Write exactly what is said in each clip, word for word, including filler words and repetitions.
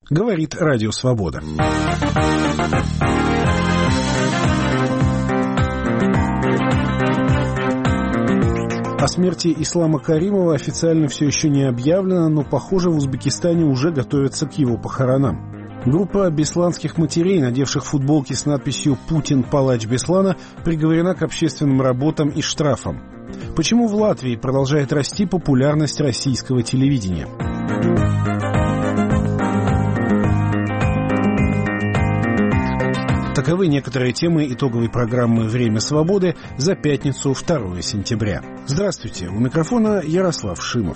Говорит Радио Свобода. О смерти Ислама Каримова официально все еще не объявлено, но, похоже, в Узбекистане уже готовятся к его похоронам. Группа бесланских матерей, надевших футболки с надписью «Путин, палач Беслана», приговорена к общественным работам и штрафам. Почему в Латвии продолжает расти популярность российского телевидения? Таковы некоторые темы итоговой программы «Время свободы» за пятницу, второе сентября. Здравствуйте, у микрофона Ярослав Шимов.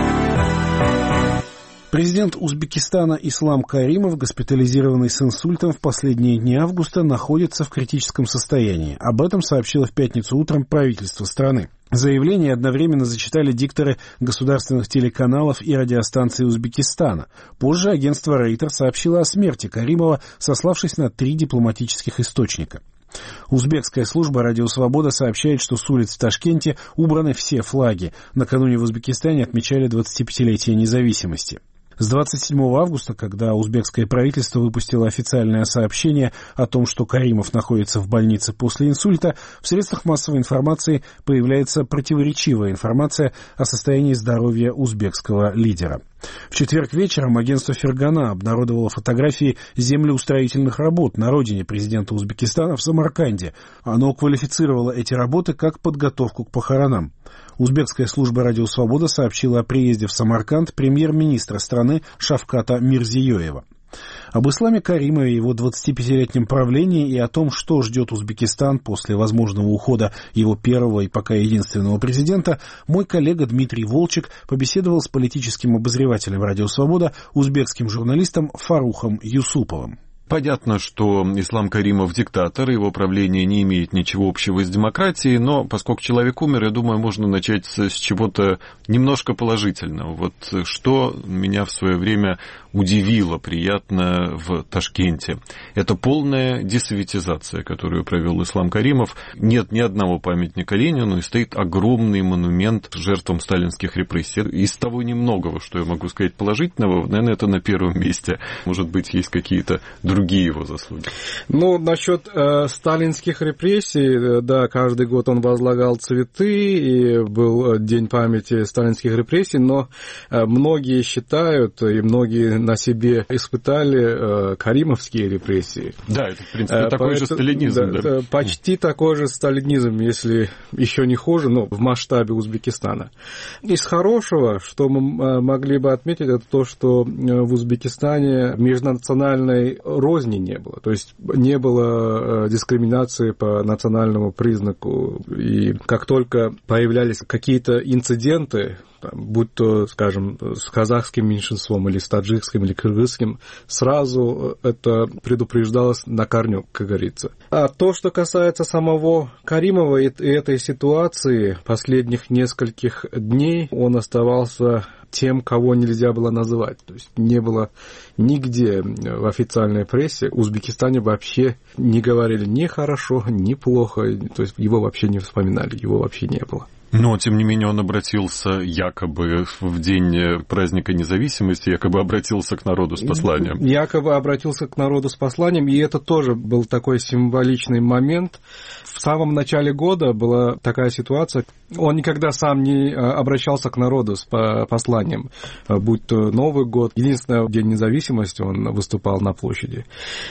Президент Узбекистана Ислам Каримов, госпитализированный с инсультом в последние дни августа, находится в критическом состоянии. Об этом сообщило в пятницу утром правительство страны. Заявление одновременно зачитали дикторы государственных телеканалов и радиостанций Узбекистана. Позже агентство Рейтер сообщило о смерти Каримова, сославшись на три дипломатических источника. Узбекская служба «Радио Свобода» сообщает, что с улиц в Ташкенте убраны все флаги. Накануне в Узбекистане отмечали двадцатипятилетие независимости. С двадцать седьмого августа, когда узбекское правительство выпустило официальное сообщение о том, что Каримов находится в больнице после инсульта, в средствах массовой информации появляется противоречивая информация о состоянии здоровья узбекского лидера. В четверг вечером агентство «Фергана» обнародовало фотографии землеустроительных работ на родине президента Узбекистана в Самарканде. Оно квалифицировало эти работы как подготовку к похоронам. Узбекская служба «Радио Свобода» сообщила о приезде в Самарканд премьер-министра страны Шавката Мирзиёева. Об Исламе Каримове, его двадцатипятилетнем правлении и о том, что ждет Узбекистан после возможного ухода его первого и пока единственного президента, мой коллега Дмитрий Волчек побеседовал с политическим обозревателем «Радио Свобода», узбекским журналистом Фарухом Юсуповым. Понятно, что Ислам Каримов диктатор, его правление не имеет ничего общего с демократией, но поскольку человек умер, я думаю, можно начать с чего-то немножко положительного. Вот что меня в свое время удивило приятно в Ташкенте. Это полная десоветизация, которую провел Ислам Каримов. Нет ни одного памятника Ленину, и стоит огромный монумент жертвам сталинских репрессий. Из того немногого, что я могу сказать положительного, наверное, это на первом месте. Может быть, есть какие-то другие его заслуги. Ну, насчет э, сталинских репрессий, да, каждый год он возлагал цветы, и был День памяти сталинских репрессий, но э, многие считают, и многие на себе испытали э, каримовские репрессии. Да, это, в принципе, такой Поэтому, же сталинизм. Да, да. Почти такой же сталинизм, если еще не хуже, но в масштабе Узбекистана. Из хорошего, что мы могли бы отметить, это то, что в Узбекистане межнациональной розни не было. То есть не было дискриминации по национальному признаку. И как только появлялись какие-то инциденты, будь то, скажем, с казахским меньшинством или с таджикским или кыргызским, сразу это предупреждалось на корню, как говорится. А то, что касается самого Каримова и этой ситуации последних нескольких дней, он оставался тем, кого нельзя было называть. То есть не было нигде в официальной прессе, в Узбекистане вообще не говорили ни хорошо, ни плохо, то есть его вообще не вспоминали, его вообще не было. Но, тем не менее, он обратился якобы в день праздника независимости, якобы обратился к народу с посланием. Якобы обратился к народу с посланием, и это тоже был такой символичный момент. В самом начале года была такая ситуация, он никогда сам не обращался к народу с посланием, будь то Новый год, единственный день независимости он выступал на площади.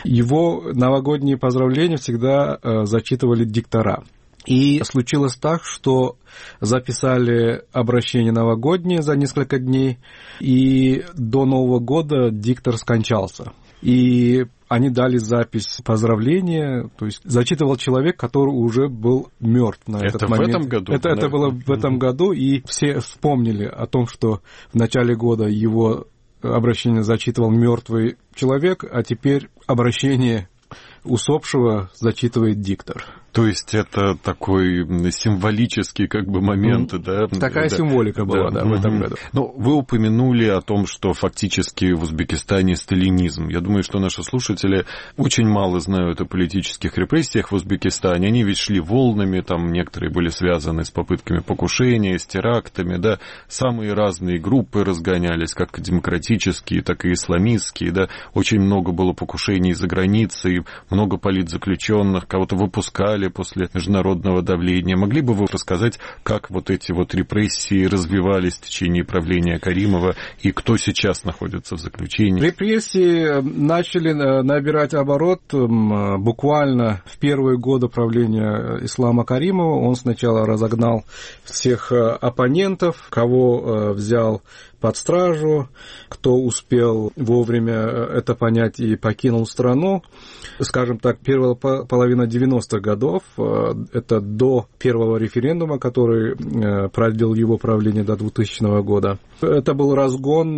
Его новогодние поздравления всегда зачитывали диктора. И случилось так, что записали обращение новогоднее за несколько дней, и до Нового года диктор скончался. И они дали запись поздравления, то есть зачитывал человек, который уже был мертв на это этот момент. Это в этом году? Это, это было в этом году, и все вспомнили о том, что в начале года его обращение зачитывал мертвый человек, а теперь обращение усопшего зачитывает диктор. То есть это такой символический как бы момент, mm. да? Такая да. символика была, да, да в этом году. Ну, вы упомянули о том, что фактически в Узбекистане сталинизм. Я думаю, что наши слушатели очень мало знают о политических репрессиях в Узбекистане. Они ведь шли волнами, там некоторые были связаны с попытками покушения, с терактами, да. Самые разные группы разгонялись, как демократические, так и исламистские, да. Очень много было покушений за границей, много политзаключенных, кого-то выпускали после международного давления. Могли бы вы рассказать, как вот эти вот репрессии развивались в течение правления Каримова и кто сейчас находится в заключении? Репрессии начали набирать оборот буквально в первые годы правления Ислама Каримова. Он сначала разогнал всех оппонентов, кого взял под стражу, кто успел вовремя это понять и покинул страну. Скажем так, первая половина девяностых годов, это до первого референдума, который продлил его правление до двухтысячного года. Это был разгон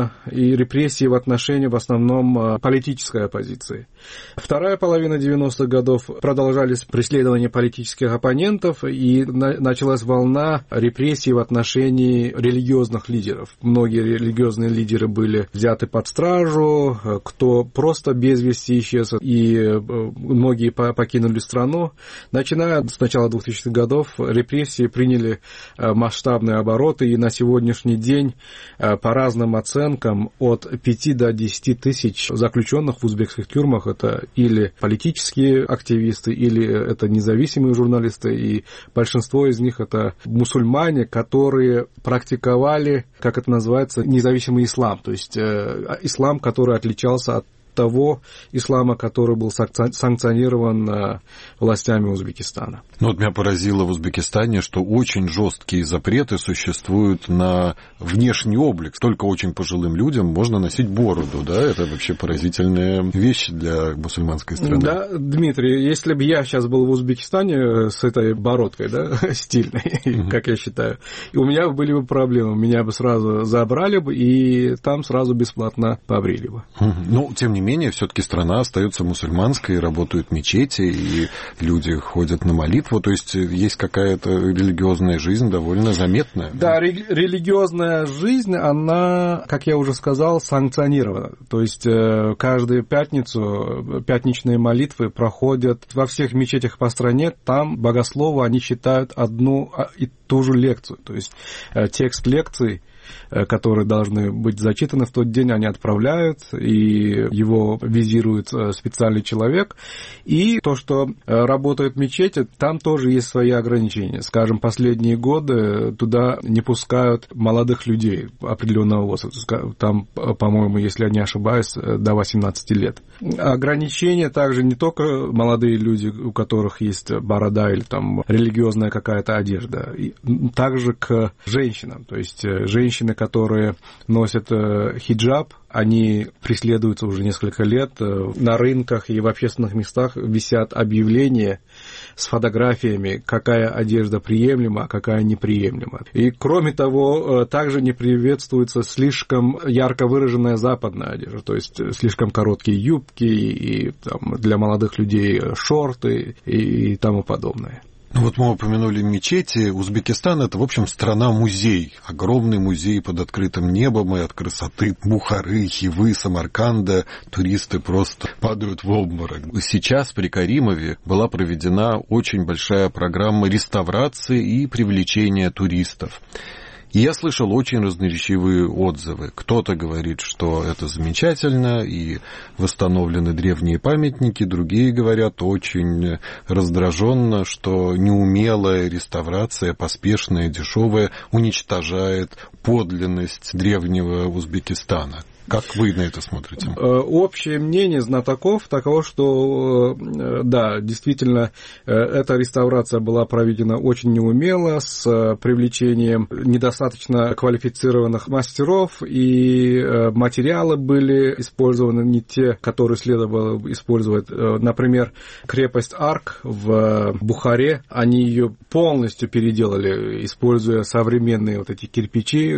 и репрессии в отношении в основном политической оппозиции. Вторая половина девяностых годов продолжались преследования политических оппонентов, и началась волна репрессий в отношении религиозных лидеров. Многие религиозные лидеры были взяты под стражу, кто просто без вести исчез, и многие покинули страну. Начиная с начала двухтысячных годов репрессии приняли масштабные обороты, и на сегодняшний день по разным оценкам от пяти до десяти тысяч заключенных в узбекских тюрьмах это или политические активисты, или это независимые журналисты, и большинство из них это мусульмане, которые практиковали, как это называется, независимый ислам, то есть э, ислам, который отличался от того ислама, который был санкционирован властями Узбекистана. Ну, вот меня поразило в Узбекистане, что очень жесткие запреты существуют на внешний облик. Только очень пожилым людям можно носить бороду, да? Это вообще поразительная вещь для мусульманской страны. Да, Дмитрий, если бы я сейчас был в Узбекистане с этой бородкой, да, стильной, mm-hmm. как я считаю, и у меня были бы проблемы, меня бы сразу забрали бы, и там сразу бесплатно побрили бы. Mm-hmm. Ну, тем не менее, все-таки страна остается мусульманской, работают мечети, и люди ходят на молитву, то есть есть какая-то религиозная жизнь довольно заметная. Да, ре- религиозная жизнь, она, как я уже сказал, санкционирована. То есть каждую пятницу пятничные молитвы проходят во всех мечетях по стране, там богословы, они читают одну и ту же лекцию, то есть текст лекции, которые должны быть зачитаны в тот день, они отправляют, и его визирует специальный человек. И то, что работают мечети, там тоже есть свои ограничения. Скажем, последние годы туда не пускают молодых людей определенного возраста. Там, по-моему, если я не ошибаюсь, до восемнадцати лет. Ограничения также не только молодые люди, у которых есть борода или там религиозная какая-то одежда, также к женщинам. То есть женщины, которые носят хиджаб, они преследуются уже несколько лет. На рынках и в общественных местах висят объявления с фотографиями, какая одежда приемлема, а какая неприемлема. И, кроме того, также не приветствуется слишком ярко выраженная западная одежда, то есть слишком короткие юбки и там, для молодых людей шорты и тому подобное. Ну вот мы упомянули мечети. Узбекистан – это, в общем, страна-музей. Огромный музей под открытым небом, и от красоты Бухары, Хивы, Самарканда туристы просто падают в обморок. Сейчас при Каримове была проведена очень большая программа реставрации и привлечения туристов. И я слышал очень разноречивые отзывы. Кто-то говорит, что это замечательно, и восстановлены древние памятники. Другие говорят очень раздраженно, что неумелая реставрация, поспешная, дешевая, уничтожает подлинность древнего Узбекистана. Как вы на это смотрите? Общее мнение знатоков таково, что да, действительно, эта реставрация была проведена очень неумело, с привлечением недостаточно квалифицированных мастеров, и материалы были использованы не те, которые следовало использовать. Например, крепость Арк в Бухаре, они ее полностью переделали, используя современные вот эти кирпичи,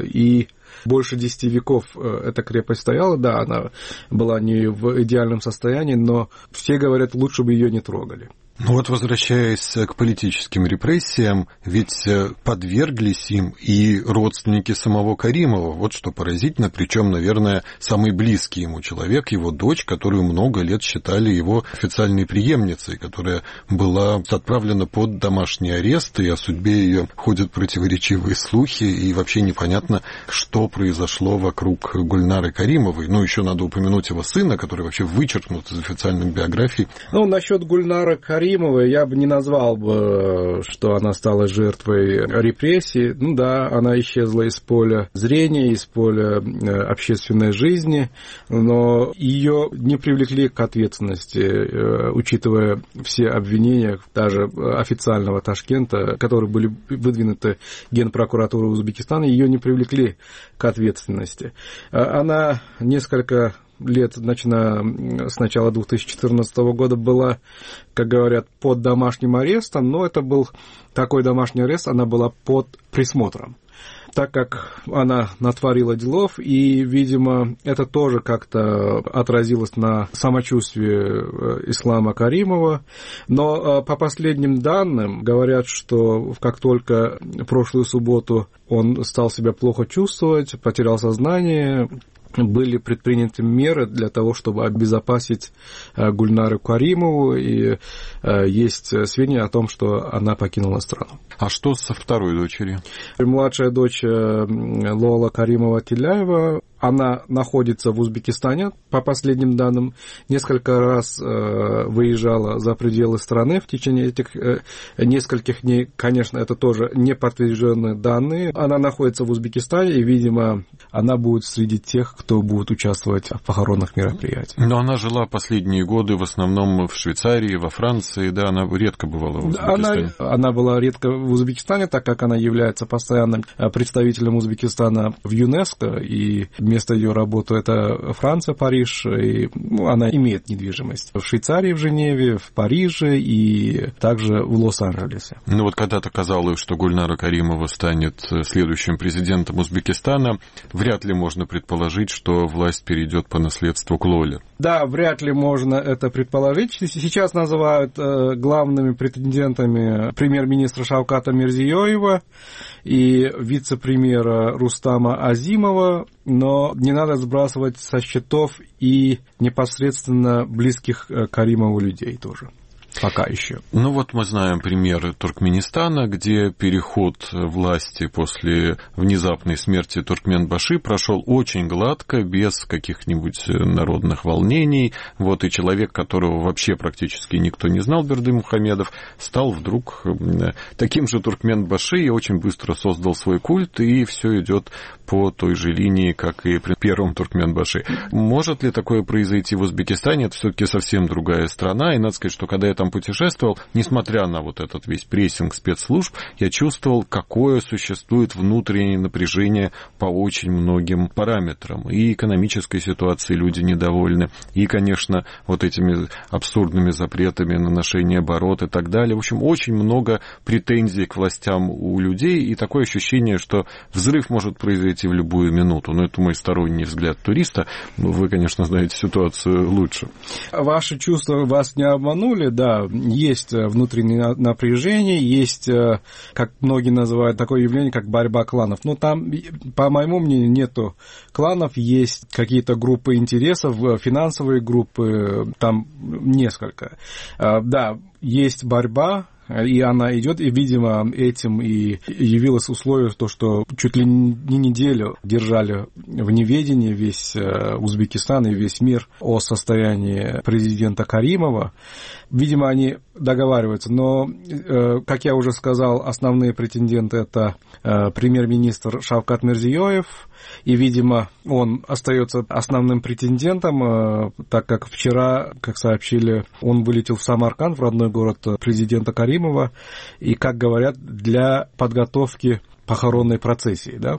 и больше десяти веков эта крепость стояла, да, она была не в идеальном состоянии, но все говорят, лучше бы ее не трогали. Ну вот, возвращаясь к политическим репрессиям, ведь подверглись им и родственники самого Каримова. Вот что поразительно, причем, наверное, самый близкий ему человек, его дочь, которую много лет считали его официальной преемницей, которая была отправлена под домашний арест, и о судьбе ее ходят противоречивые слухи, и вообще непонятно, что произошло вокруг Гульнары Каримовой. Ну, еще надо упомянуть его сына, который вообще вычеркнут из официальной биографии. Ну, насчет Гульнары Каримовой я бы не назвал бы, что она стала жертвой репрессий. Ну да, она исчезла из поля зрения, из поля общественной жизни, но ее не привлекли к ответственности, учитывая все обвинения, даже официального Ташкента, которые были выдвинуты Генпрокуратурой Узбекистана, ее не привлекли к ответственности. Она несколько лет, начиная с начала две тысячи четырнадцатого года, была, как говорят, под домашним арестом, но это был такой домашний арест, она была под присмотром, так как она натворила делов, и, видимо, это тоже как-то отразилось на самочувствии Ислама Каримова. Но по последним данным говорят, что как только в прошлую субботу он стал себя плохо чувствовать, потерял сознание, были предприняты меры для того, чтобы обезопасить Гульнару Каримову, и есть сведения о том, что она покинула страну. А что со второй дочерью? Младшая дочь Лола Каримова-Тиляева, она находится в Узбекистане, по последним данным, несколько раз выезжала за пределы страны в течение этих нескольких дней. Конечно, это тоже не подтвержденные данные. Она находится в Узбекистане, и, видимо, она будет среди тех, кто будет участвовать в похоронных мероприятиях. Но она жила последние годы в основном в Швейцарии, во Франции, да, она редко бывала в Узбекистане. Она, она была редко в Узбекистане, так как она является постоянным представителем Узбекистана в ЮНЕСКО, и место ее работы это Франция, Париж, и ну, она имеет недвижимость в Швейцарии, в Женеве, в Париже и также в Лос-Анджелесе. Ну вот когда-то казалось, что Гульнара Каримова станет следующим президентом Узбекистана, вряд ли можно предположить, что власть перейдет по наследству к Лоле. Да, вряд ли можно это предположить. Сейчас называют э, главными претендентами премьер-министра Шавката Мирзиёева и вице-премьера Рустама Азимова, но не надо сбрасывать со счетов и непосредственно близких к Каримову людей тоже. Пока еще. Ну вот мы знаем примеры Туркменистана, где переход власти после внезапной смерти Туркменбаши прошел очень гладко, без каких-нибудь народных волнений. Вот и человек, которого вообще практически никто не знал, Берды Мухамедов, стал вдруг таким же Туркменбаши и очень быстро создал свой культ, и все идет по той же линии, как и при первом Туркменбаши. Может ли такое произойти в Узбекистане? Это все-таки совсем другая страна, и надо сказать, что когда я там путешествовал, несмотря на вот этот весь прессинг спецслужб, я чувствовал, какое существует внутреннее напряжение по очень многим параметрам. И экономической ситуацией люди недовольны, и, конечно, вот этими абсурдными запретами на ношение бород и так далее. В общем, очень много претензий к властям у людей, и такое ощущение, что взрыв может произойти в любую минуту. Но это мой сторонний взгляд туриста. Вы, конечно, знаете ситуацию лучше. Ваши чувства вас не обманули, да. Есть внутреннее напряжение, есть, как многие называют, такое явление, как борьба кланов. Но там, по моему мнению, нету кланов, есть какие-то группы интересов, финансовые группы, там несколько. Да, есть борьба, и она идет, и, видимо, этим и явилось условие, то, что чуть ли не неделю держали в неведении весь Узбекистан и весь мир о состоянии президента Каримова. Видимо, они договариваются, но, как я уже сказал, основные претенденты – это премьер-министр Шавкат Мирзиёев, и, видимо, он остается основным претендентом, так как вчера, как сообщили, он вылетел в Самарканд, в родной город президента Каримова, и, как говорят, для подготовки похоронной процессии, да,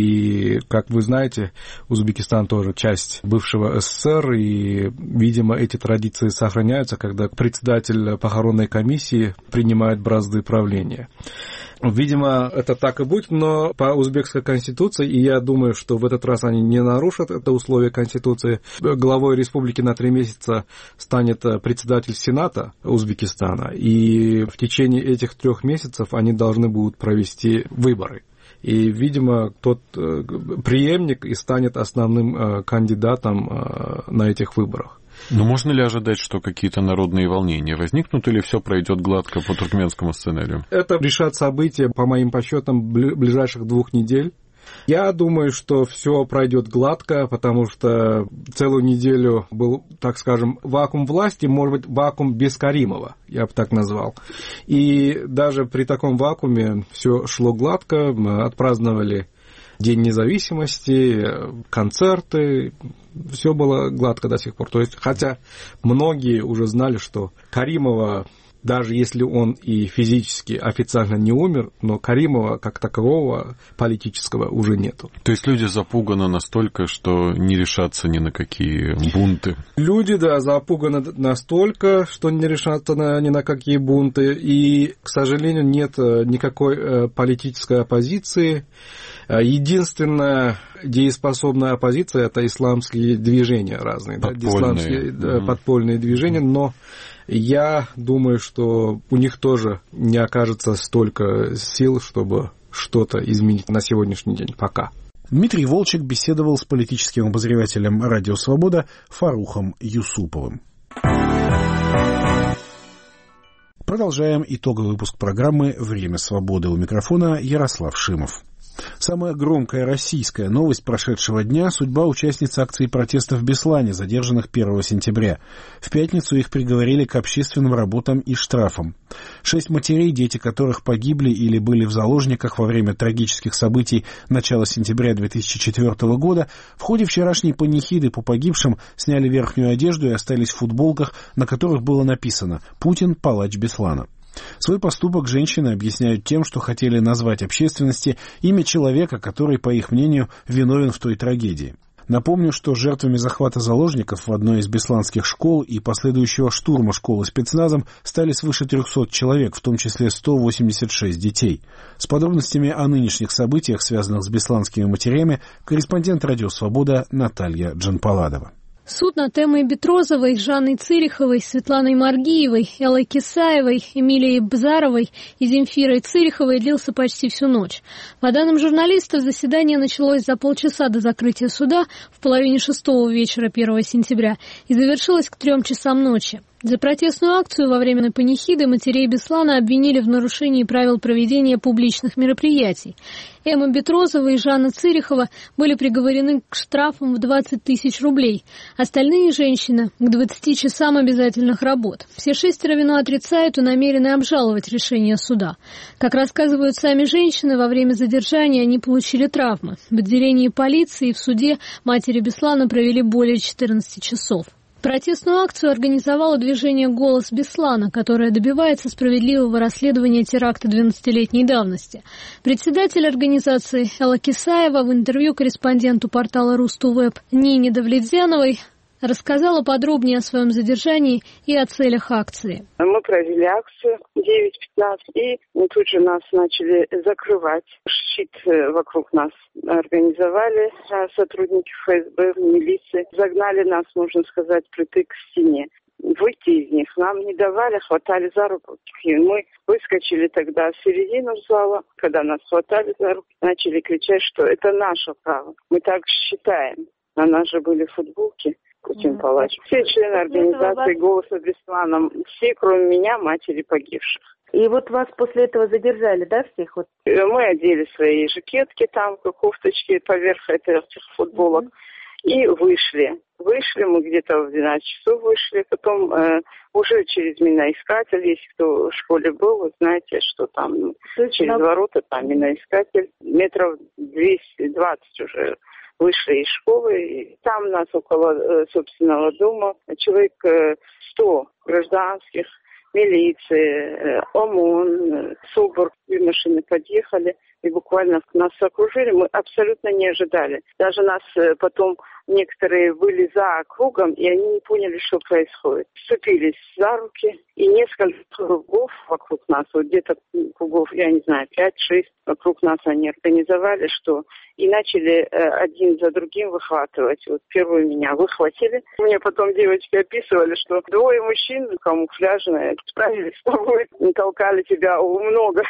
и, как вы знаете, Узбекистан тоже часть бывшего СССР, и, видимо, эти традиции сохраняются, когда председатель похоронной комиссии принимает бразды правления. Видимо, это так и будет, но по узбекской конституции, и я думаю, что в этот раз они не нарушат это условие конституции, главой республики на три месяца станет председатель Сената Узбекистана, и в течение этих трех месяцев они должны будут провести выборы. И, видимо, тот преемник и станет основным кандидатом на этих выборах. Но можно ли ожидать, что какие-то народные волнения возникнут, или все пройдет гладко по туркменскому сценарию? Это решат события, по моим подсчетам, ближайших двух недель. Я думаю, что все пройдет гладко, потому что целую неделю был, так скажем, вакуум власти, может быть, вакуум без Каримова, я бы так назвал. И даже при таком вакууме все шло гладко, мы отпраздновали День независимости, концерты, все было гладко до сих пор. То есть, хотя многие уже знали, что Каримова, даже если он и физически официально не умер, но Каримова как такового политического уже нету. То есть люди запуганы настолько, что не решатся ни на какие бунты? Люди, да, запуганы настолько, что не решатся на, ни на какие бунты. И, к сожалению, нет никакой политической оппозиции. Единственная дееспособная оппозиция – это исламские движения разные, подпольные, да, исламские mm-hmm. подпольные движения, но я думаю, что у них тоже не окажется столько сил, чтобы что-то изменить на сегодняшний день пока. Дмитрий Волчек беседовал с политическим обозревателем «Радио Свобода» Фарухом Юсуповым. Продолжаем итоговый выпуск программы «Время свободы». У микрофона Ярослав Шимов. Самая громкая российская новость прошедшего дня – судьба участниц акции протеста в Беслане, задержанных первого сентября. В пятницу их приговорили к общественным работам и штрафам. Шесть матерей, дети которых погибли или были в заложниках во время трагических событий начала сентября две тысячи четвёртого года, в ходе вчерашней панихиды по погибшим сняли верхнюю одежду и остались в футболках, на которых было написано «Путин – палач Беслана». Свой поступок женщины объясняют тем, что хотели назвать общественности имя человека, который, по их мнению, виновен в той трагедии. Напомню, что жертвами захвата заложников в одной из бесланских школ и последующего штурма школы спецназом стали свыше трехсот человек, в том числе сто восемьдесят шесть детей. С подробностями о нынешних событиях, связанных с бесланскими матерями, корреспондент «Радио Свобода» Наталья Джанпаладова. Суд над Эммой Бетрозовой, Жанной Цириховой, Светланой Маргиевой, Эллой Кисаевой, Эмилией Бзаровой и Земфирой Цириховой длился почти всю ночь. По данным журналистов, заседание началось за полчаса до закрытия суда в половине шестого вечера первого сентября и завершилось к трем часам ночи. За протестную акцию во время панихиды матерей Беслана обвинили в нарушении правил проведения публичных мероприятий. Эмма Бетрозова и Жанна Цирихова были приговорены к штрафам в двадцать тысяч рублей. Остальные женщины – к двадцати часам обязательных работ. Все шестеро вину отрицают и намерены обжаловать решение суда. Как рассказывают сами женщины, во время задержания они получили травмы. В отделении полиции и в суде матери Беслана провели более четырнадцати часов. Протестную акцию организовало движение «Голос Беслана», которое добивается справедливого расследования теракта двенадцатилетней давности. Председатель организации Элла Кисаева в интервью корреспонденту портала Русту.Веб Нине Давлетзяновой рассказала подробнее о своем задержании и о целях акции. Мы провели акцию девять пятнадцать, и тут же нас начали закрывать. Щит вокруг нас организовали сотрудники ФСБ, милиции. Загнали нас, можно сказать, притык к стене. Выйти из них нам не давали, хватали за руку. И мы выскочили тогда в середину зала. Когда нас хватали за руку, начали кричать, что это наше право. Мы так считаем. На нас же были футболки. Путин палач. Все члены организации «Голоса Беслана», все, кроме меня, матери погибших. И вот вас после этого задержали, да, всех? Вот. Мы одели свои жакетки там, кофточки поверх этих футболок, mm-hmm. и вышли. Вышли мы где-то в двенадцать часов вышли, потом э, уже через миноискатель, если кто в школе был, вы знаете, что там ну, через на... ворота там миноискатель, метров двести двадцать уже. Вышли из школы, и там нас около э, собственного дома человек э, сто гражданских, милиции, э, ОМОН, э, СОБР, две машины подъехали, и буквально нас окружили, мы абсолютно не ожидали. Даже нас потом некоторые были за кругом, и они не поняли, что происходит. Вцепились за руки, и несколько кругов вокруг нас, вот где-то кругов, я не знаю, пять-шесть вокруг нас они организовали, что и начали э, один за другим выхватывать. Вот первую меня выхватили. Мне потом девочки описывали, что двое мужчин камуфляжные справились с тобой, толкали тебя много.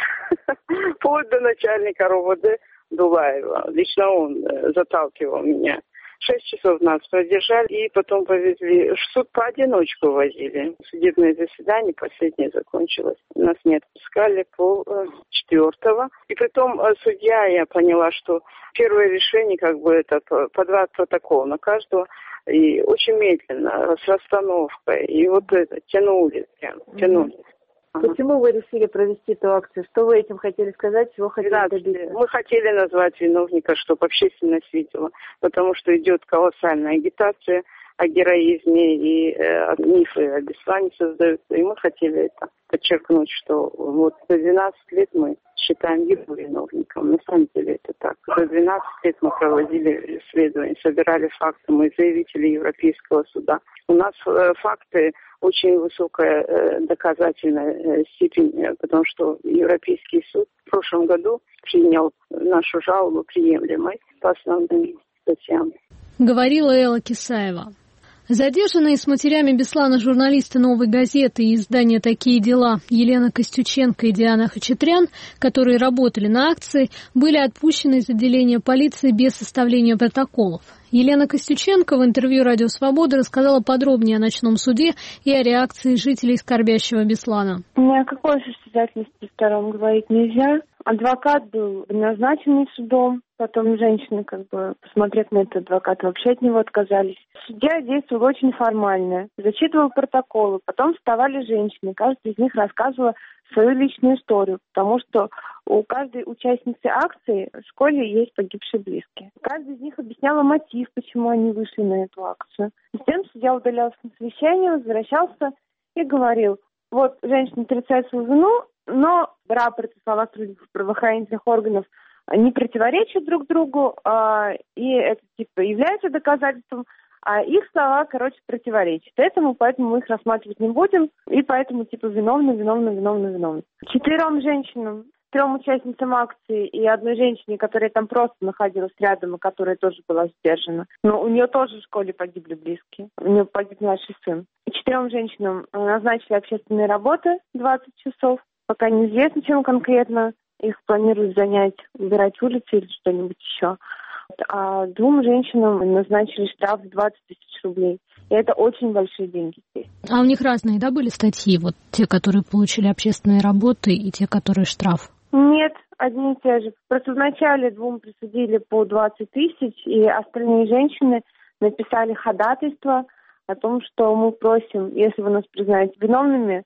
Вплоть до начальника РОВД Дулаева. Лично он э, заталкивал меня. Шесть часов нас продержали и потом повезли. Суд поодиночку возили. Судебное заседание последнее закончилось. Нас не отпускали пол четвертого. И потом судья, я поняла, что первое решение, как бы это по два протокола на каждого. И очень медленно, с расстановкой. И вот это тянули прям, тянули. Почему вы решили провести эту акцию? Что вы этим хотели сказать? Чего хотели добиться? Мы хотели назвать виновника, чтобы общественность видела, потому что идет колоссальная агитация о героизме, и э, мифы о Беслане создаются, и мы хотели это подчеркнуть, что вот за двенадцать лет мы считаем его виновником. На самом деле это так. За двенадцать лет мы проводили исследования, собирали факты, мы заявители Европейского суда. У нас э, факты очень высокая э, доказательная э, степень, э, потому что Европейский суд в прошлом году принял нашу жалобу приемлемой по основным статьям. Говорила Элла Кисаева. Задержанные с матерями Беслана журналисты «Новой газеты» и издания «Такие дела» Елена Костюченко и Диана Хачатрян, которые работали на акции, были отпущены из отделения полиции без составления протоколов. Елена Костюченко в интервью «Радио Свобода» рассказала подробнее о ночном суде и о реакции жителей скорбящего Беслана. Ни о какой состязательности сторон говорить нельзя. Адвокат был назначенный судом, потом женщины, как бы, посмотрев на этот адвокат, вообще от него отказались. Судья действовал очень формально, зачитывал протоколы, потом вставали женщины, каждая из них рассказывала свою личную историю, потому что у каждой участницы акции в школе есть погибшие близкие. Каждая из них объясняла мотив, почему они вышли на эту акцию. Затем судья удалялся на совещание, возвращался и говорил: вот женщина отрицает свою вину, но рапорты, слова правоохранительных органов не противоречат друг другу, а, и это типа является доказательством, а их слова, короче, противоречат. Этому, поэтому мы их рассматривать не будем, и поэтому типа виновны, виновны, виновны, виновны. Четырем женщинам, трем участницам акции и одной женщине, которая там просто находилась рядом, и которая тоже была сдержана. Но у нее тоже в школе погибли близкие. У нее погиб младший сын. Четырем женщинам назначили общественные работы двадцать часов. Пока неизвестно, чем конкретно их планируют занять, убирать улицы или что-нибудь еще. А двум женщинам назначили штраф в двадцать тысяч рублей. И это очень большие деньги здесь. А у них разные, да, были статьи? Вот те, которые получили общественные работы, и те, которые штраф? Нет, одни и те же. Просто вначале двум присудили по двадцать тысяч, и остальные женщины написали ходатайство о том, что мы просим, если вы нас признаете виновными,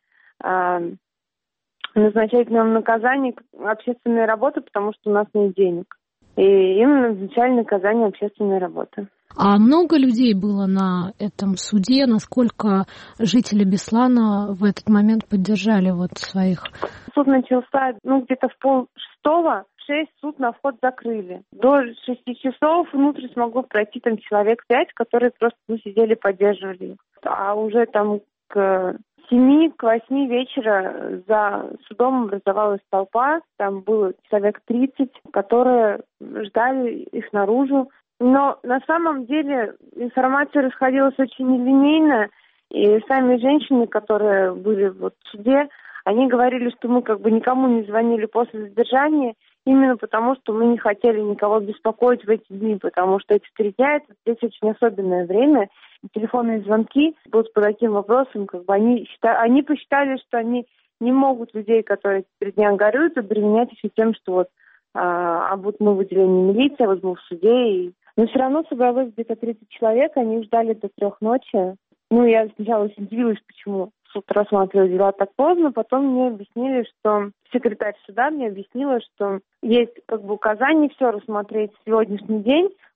назначать нам наказание общественной работы, потому что у нас нет денег. И им назначали наказание общественной работы. А много людей было на этом суде? Насколько жители Беслана в этот момент поддержали вот своих? Суд начался ну, где-то в пол шестого. В шесть суд на вход закрыли. До шести часов внутрь смогло пройти там человек пять, которые просто ну, сидели, поддерживали их. А уже там к семи, к восьми вечера за судом образовалась толпа. Там было человек тридцать, которые ждали их наружу. Но на самом деле информация расходилась очень нелинейно, и сами женщины, которые были вот в суде, они говорили, что мы как бы никому не звонили после задержания, именно потому, что мы не хотели никого беспокоить в эти дни, потому что эти три дня, это здесь очень особенное время. Телефонные звонки будут по таким вопросам, как бы они, считали, они посчитали, что они не могут людей, которые три дня горюют, обременять еще тем, что вот а, а вот мы в выделении милиции, а вот мы в суде. И... Но все равно собралось где-то тридцать человек, они ждали до трех ночи. Ну, я сначала очень удивилась, почему суд рассматривал дела так поздно, потом мне объяснили, что секретарь суда мне объяснила, что есть как бы указание все рассмотреть в сегодняшний день,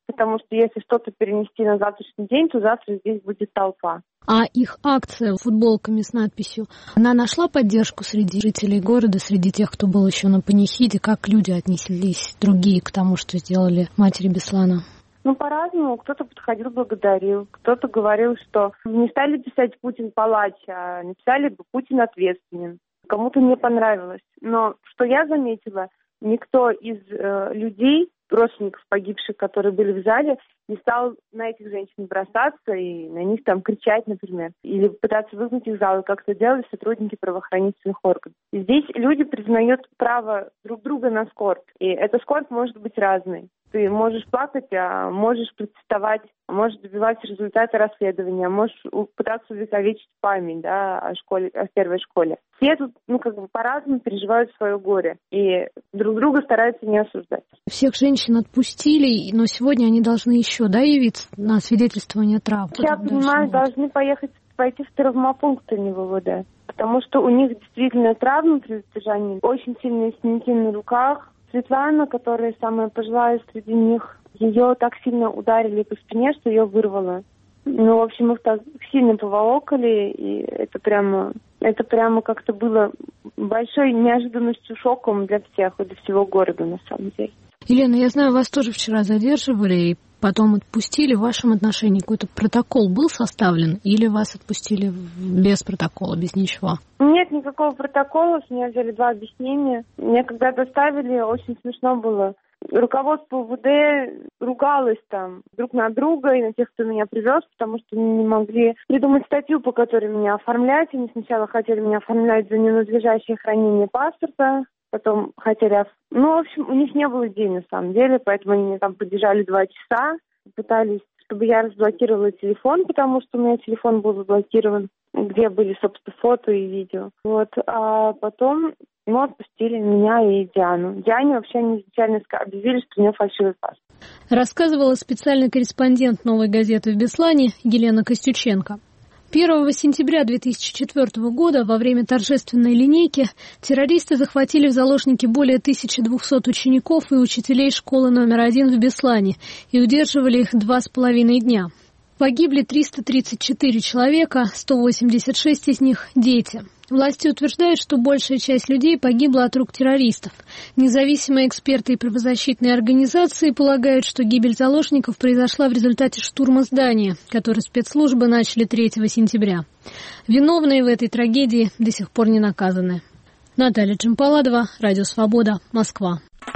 потому что если что-то перенести на завтрашний день, то завтра здесь будет толпа. А их акция футболками с надписью, она нашла поддержку среди жителей города, среди тех, кто был еще на панихиде? Как люди отнеслись, другие, к тому, что сделали матери Беслана? Ну, по-разному. Кто-то подходил, благодарил. Кто-то говорил, что не стали писать «Путин палач», а написали бы «Путин ответственен». Кому-то не понравилось. Но что я заметила, никто из э, людей, родственников погибших, которые были в зале, не стал на этих женщин бросаться и на них там кричать, например, или пытаться выгнать их в зал, как это делали сотрудники правоохранительных органов. И здесь люди признают право друг друга на скорбь. И эта скорбь может быть разной. Ты можешь плакать, а можешь протестовать, а можешь добиваться результата расследования, а можешь пытаться увековечить память, да, о школе, о первой школе. Все тут, ну, как бы по-разному переживают свое горе и друг друга стараются не осуждать. Всех женщин отпустили, но сегодня они должны еще, да, явиться на свидетельствование трав? Я понимаю, должны поехать, пойти в травмопункт, а не в ВВД. Потому что у них действительно травмы при задержании, очень сильные синяки на руках. Светлана, которая самая пожилая среди них, ее так сильно ударили по спине, что ее вырвало. Ну, в общем, их так сильно поволокали, и это прямо, это прямо как-то было большой неожиданностью, шоком для всех и для всего города, на самом деле. Елена, я знаю, вас тоже вчера задерживали и потом отпустили. В вашем отношении какой-то протокол был составлен или вас отпустили без протокола, без ничего? Нет никакого протокола, с меня взяли два объяснения. Меня когда доставили, очень смешно было. Руководство УВД ругалось там друг на друга и на тех, кто меня привез, потому что они не могли придумать статью, по которой меня оформлять. Они сначала хотели меня оформлять за ненадлежащее хранение паспорта, потом хотели... Ну, в общем, у них не было идей на самом деле, поэтому они меня там поддержали два часа, пытались, чтобы я разблокировала телефон, потому что у меня телефон был заблокирован, где были, собственно, фото и видео. Вот, а потом... Мы отпустили меня и Диану. Диане вообще они изначально объявили, что у нее фальшивый паспорт. Рассказывала специальный корреспондент «Новой газеты» в Беслане Елена Костюченко. первого сентября две тысячи четвёртого года во время торжественной линейки террористы захватили в заложники более тысячи двухсот учеников и учителей школы номер один в Беслане и удерживали их два с половиной дня. Погибли триста тридцать четыре человека, сто восемьдесят шесть из них – дети. Власти утверждают, что большая часть людей погибла от рук террористов. Независимые эксперты и правозащитные организации полагают, что гибель заложников произошла в результате штурма здания, который спецслужбы начали третьего сентября. Виновные в этой трагедии до сих пор не наказаны. Наталья Джампаладова, Радио Свобода, Москва.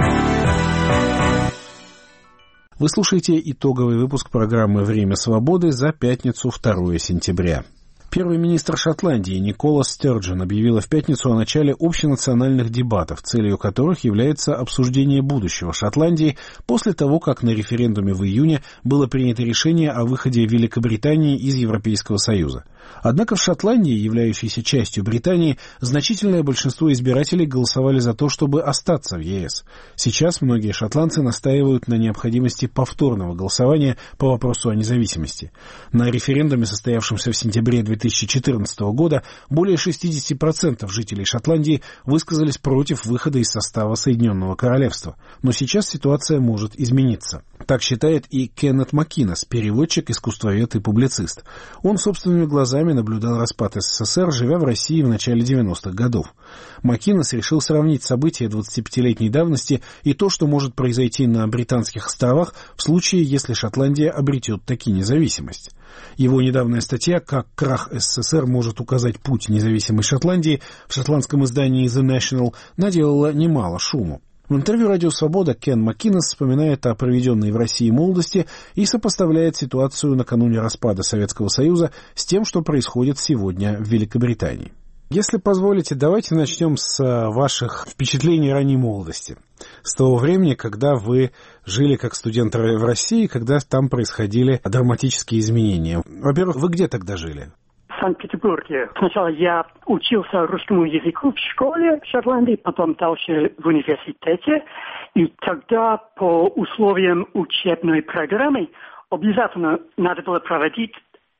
Вы слушаете итоговый выпуск программы «Время свободы» за пятницу, второго сентября. Первый министр Шотландии Никола Стёрджен объявила в пятницу о начале общенациональных дебатов, целью которых является обсуждение будущего Шотландии после того, как на референдуме в июне было принято решение о выходе Великобритании из Европейского Союза. Однако в Шотландии, являющейся частью Британии, значительное большинство избирателей голосовали за то, чтобы остаться в ЕС. Сейчас многие шотландцы настаивают на необходимости повторного голосования по вопросу о независимости. На референдуме, состоявшемся в сентябре две тысячи четырнадцатого года, более шестьдесят процентов жителей Шотландии высказались против выхода из состава Соединенного Королевства. Но сейчас ситуация может измениться. Так считает и Кеннет Макинес, переводчик, искусствовед и публицист. Он собственными глазами наблюдал распад СССР, живя в России в начале девяностых годов. Макинес решил сравнить события двадцатипятилетней давности и то, что может произойти на Британских островах в случае, если Шотландия обретет таки независимость. Его недавняя статья «Как крах СССР может указать путь независимой Шотландии» в шотландском издании The National наделала немало шуму. В интервью «Радио Свобода» Кен Макинес вспоминает о проведенной в России молодости и сопоставляет ситуацию накануне распада Советского Союза с тем, что происходит сегодня в Великобритании. Если позволите, давайте начнем с ваших впечатлений ранней молодости. С того времени, когда вы жили как студент в России, когда там происходили драматические изменения. Во-первых, вы где тогда жили? В Санкт-Петербурге. Сначала я учился русскому языку в школе в Шотландии, потом дальше в университете. И тогда по условиям учебной программы обязательно надо было проводить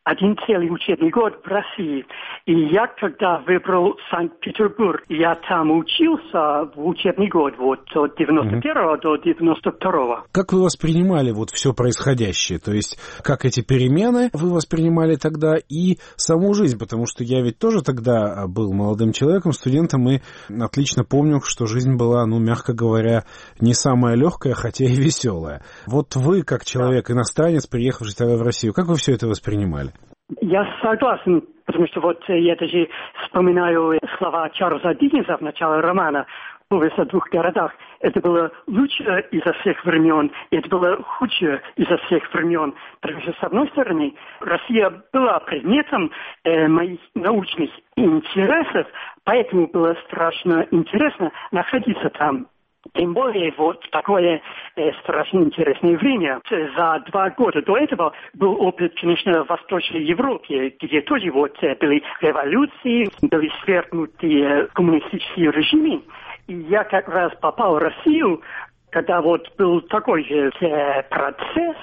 один целый учебный год в России. И я тогда выбрал Санкт-Петербург. Я там учился в учебный год вот, от девяносто первого mm-hmm. до девяносто второго. Как вы воспринимали вот все происходящее? То есть, как эти перемены вы воспринимали тогда и саму жизнь? Потому что я ведь тоже тогда был молодым человеком, студентом, и отлично помню, что жизнь была, ну, мягко говоря, не самая легкая, хотя и веселая. Вот вы, как человек-иностранец, приехавший тогда в Россию, как вы все это воспринимали? Я согласен, потому что вот я даже вспоминаю слова Чарльза Диккенса в начале романа «Повесть о двух городах». Это было лучшее изо всех времен, и это было худшее изо всех времен. Потому что, с одной стороны, Россия была предметом э, моих научных интересов, поэтому было страшно интересно находиться там. Тем более вот такое э, страшно интересное время. За два года до этого был опыт, конечно, в Восточной Европе, где тоже вот э, были революции, были свергнуты коммунистические режимы. И я как раз попал в Россию, когда вот был такой же э, процесс.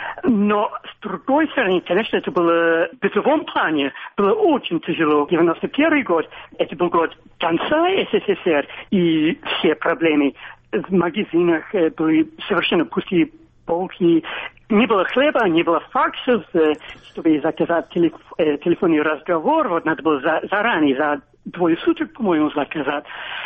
Но, с другой стороны, конечно, это было в бытовом плане, было очень тяжело. девяносто первый год, это был год конца СССР, и все проблемы в магазинах были совершенно пустые полки. Не было хлеба, не было факсов, чтобы заказать телеф, телефонный разговор. Вот надо было за, заранее, за двое суток, по-моему, заказать.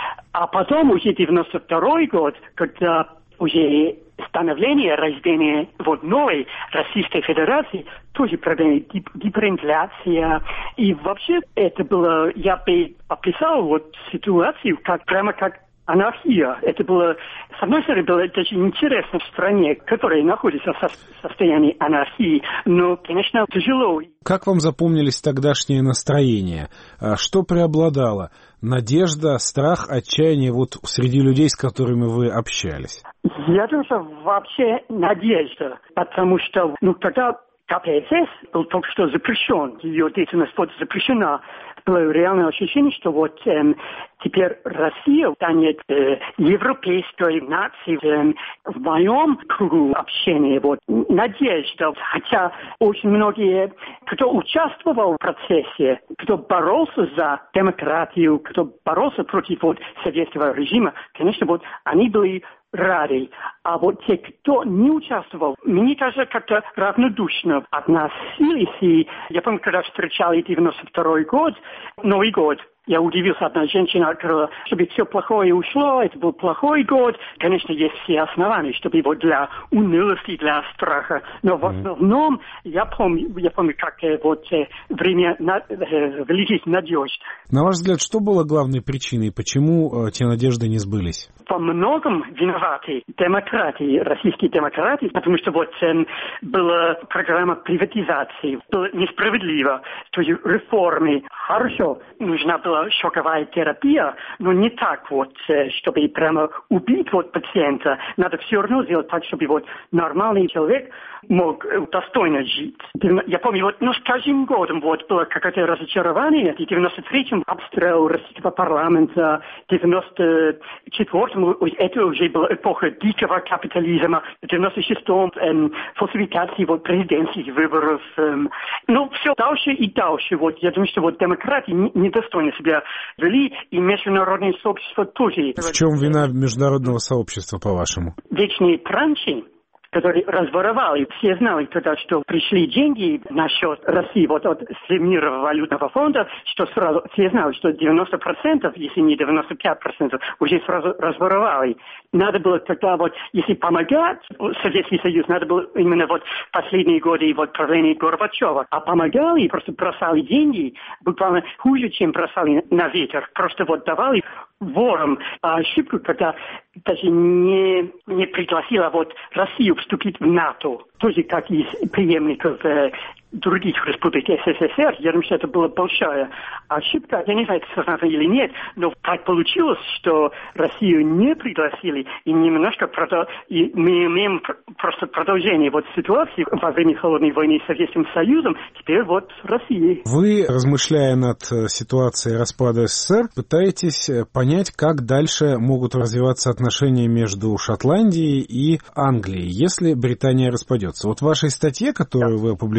А потом уже девяносто второй год, когда уже становление, рождение вот новой Российской Федерации, тоже проблемы, гиперинфляция. И вообще это было, я бы описал вот ситуацию как прямо как анархия. Это было, с одной стороны, было даже интересно в стране, которая находится в состоянии анархии, но, конечно, тяжело. Как вам запомнились тогдашние настроения? Что преобладало? Надежда, страх, отчаяние вот среди людей, с которыми вы общались? Я думаю, что вообще надежда, потому что, ну, тогда ка пэ эс эс был только что запрещен, ее деятельность вот запрещена. Было реальное ощущение, что вот эм, теперь Россия станет э, европейской нацией. Эм, в моем кругу общения вот надежда, хотя очень многие, кто участвовал в процессе, кто боролся за демократию, кто боролся против вот советского режима, конечно, вот они были рады. А вот те, кто не участвовал, мне кажется, как-то равнодушно относились. И я помню, когда встречали девяносто второй год, Новый год, я удивился, одна женщина говорила, чтобы все плохое ушло, это был плохой год. Конечно, есть все основания, чтобы его для унылости, для страха. Но в основном, я помню, я помню, как вот время великих надежд. На ваш взгляд, что было главной причиной, почему те надежды не сбылись? Во многом виноваты демократии, российские демократии, потому что вот э, была программа приватизации, было несправедливо, то есть реформы. Хорошо, нужна была шоковая терапия, но не так вот, э, чтобы прямо убить вот пациента. Надо все равно сделать так, чтобы вот нормальный человек мог достойно жить. Я помню, вот, ну, с каждым годом вот было какое-то разочарование. В девяносто третьем обстрел российского парламента, в девяносто четвёртом это уже была эпоха дикого капитализма, в девяносто шестом эм, фальсификации вот президентских выборов. Эм, ну, все дальше и дальше. Вот, я думаю, что вот демократии недостойно себя вели, и международное сообщество тоже. В чем вина международного сообщества, по-вашему? Вечные транши, которые разворовали. Все знали тогда, что пришли деньги на счет России вот от Всемирного валютного фонда, что сразу все знали, что девяносто процентов, если не девяносто пять процентов, уже сразу разворовали. Надо было тогда вот, если помогать Советский Союз, надо было именно вот последние годы вот правления Горбачева. А помогали, просто бросали деньги, буквально хуже, чем бросали на ветер. Просто вот давали вором. А ошибку, когда даже не, не пригласила вот Россию вступить в НАТО, тоже как из преемников э, других республик СССР. Я думаю, что это была большая ошибка. Я не знаю, это сознательно или нет, но так получилось, что Россию не пригласили, и немножко продол... и мы имеем просто продолжение вот ситуации во время холодной войны с Советским Союзом, теперь вот в России. Вы, размышляя над ситуацией распада СССР, пытаетесь понять, как дальше могут развиваться отношения между Шотландией и Англией, если Британия распадется. Вот в вашей статье, которую вы опубликовали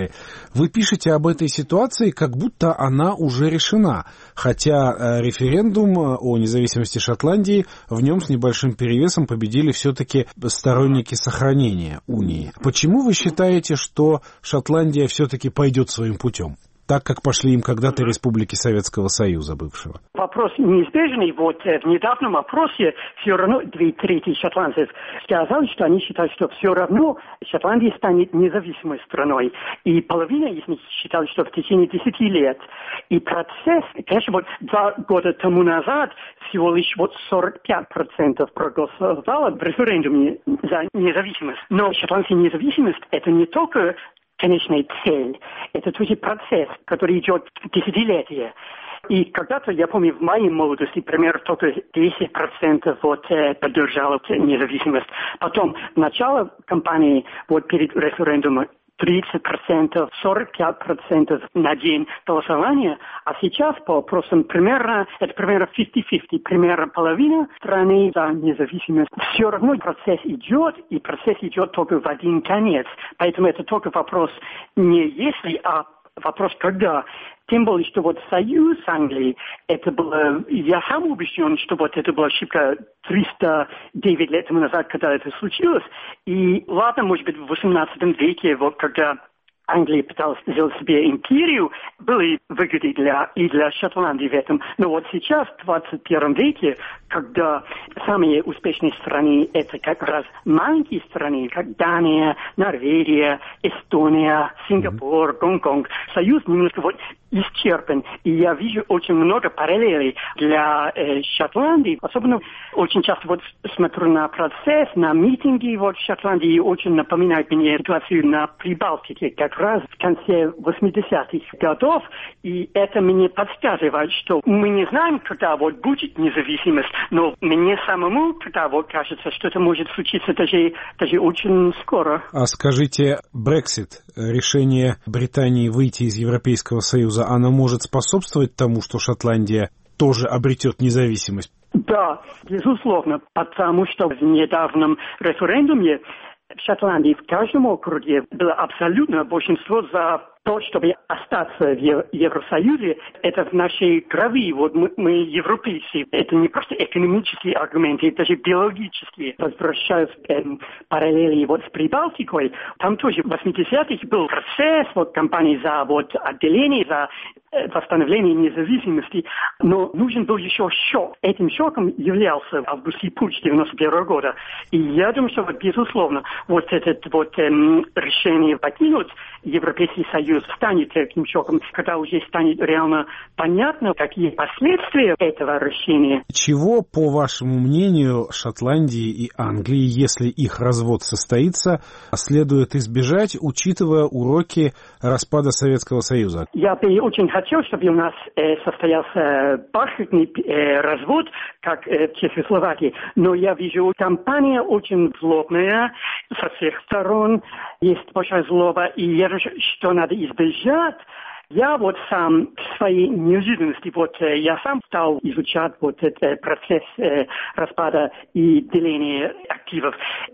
далее. Вы пишете об этой ситуации, как будто она уже решена, хотя референдум о независимости Шотландии, в нем с небольшим перевесом победили все-таки сторонники сохранения унии. Почему вы считаете, что Шотландия все-таки пойдет своим путем, так как пошли им когда-то республики Советского Союза бывшего? Вопрос неизбежный. Вот в недавнем опросе все равно две трети шотландцев сказали, что они считают, что все равно Шотландия станет независимой страной. И половина из них считали, что в течение десяти лет. И процесс, конечно, вот два года тому назад всего лишь вот сорок пять процентов проголосовало в референдуме за независимость. Но шотландская независимость – это не только конечная цель. Это тоже процесс, который идет десятилетия. И когда-то, я помню, в моей молодости примерно только десять процентов вот, поддержало независимость. Потом, начало кампании вот, перед референдумом, тридцать процентов, сорок пять процентов на день голосования, а сейчас по опросам примерно, это примерно пятьдесят на пятьдесят, примерно половина страны за независимость. Все равно процесс идет, и процесс идет только в один конец. Поэтому это только вопрос не если, а вопрос когда. Тем более, что вот союз Англии, это было, я сам убежден, что вот это была ошибка триста девять лет тому назад, когда это случилось. И ладно, может быть, в восемнадцатом веке, вот когда Англия пыталась сделать себе империю, были выгоды для, и для Шотландии в этом. Но вот сейчас, в двадцать первом веке, когда самые успешные страны, это как раз маленькие страны, как Дания, Норвегия, Эстония, Сингапур, mm-hmm. Гонконг, союз немножко вот исчерпан. И я вижу очень много параллелей для э, Шотландии. Особенно очень часто вот смотрю на процесс, на митинги вот в Шотландии, и очень напоминает мне ситуацию на Прибалтике, как раз в конце восьмидесятых годов. И это мне подсказывает, что мы не знаем, когда вот будет независимость, но мне самому когда вот кажется, что это может случиться даже, даже очень скоро. А скажите, Брексит, решение Британии выйти из Европейского Союза, оно может способствовать тому, что Шотландия тоже обретет независимость? Да, безусловно, потому что в недавнем референдуме в Шотландии в каждом округе было абсолютное большинство за то, чтобы остаться в Евросоюзе. Это в нашей крови. Вот мы, мы европейцы. Это не просто экономические аргументы, это даже биологические. Возвращаясь к эм, параллели вот с Прибалтикой, там тоже в восьмидесятых был процесс вот, кампании за вот, отделение, за э, восстановление независимости. Но нужен был еще шок. Этим шоком являлся августовский путч девяносто первого года. И я думаю, что вот, безусловно, вот это вот, эм, решение покинуть Европейский Союз станет таким шоком, когда уже станет реально понятно, какие последствия этого решения. Чего, по вашему мнению, Шотландии и Англии, если их развод состоится, следует избежать, учитывая уроки распада Советского Союза? Я бы очень хотел, чтобы у нас э, состоялся бархатный э, развод, как э, в Чехословакии, но я вижу, кампания очень злобная со всех сторон, есть большая злоба, и я думаю, что надо избежать. Я вот сам в своей неожиданности, вот я сам стал изучать вот этот процесс э, распада и деления активов